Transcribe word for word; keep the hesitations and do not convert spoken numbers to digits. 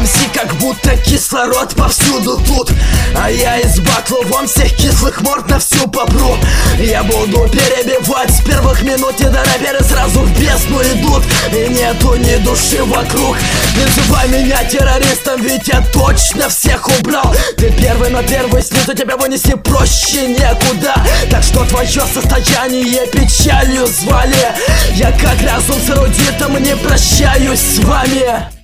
эм си как будто кислород повсюду тут. А я из батла вон всех кислых морд на всю попру. Я буду перебивать с первых минут, и до рэперы сразу в бездну идут. И нету ни души вокруг. Не называй меня террористом, ведь я точно всех убрал. Ты первый, но первый снизу тебя вынести проще некуда. Так что твое состояние печалью звали. Я как разум с эрудитом не прощаюсь с вами.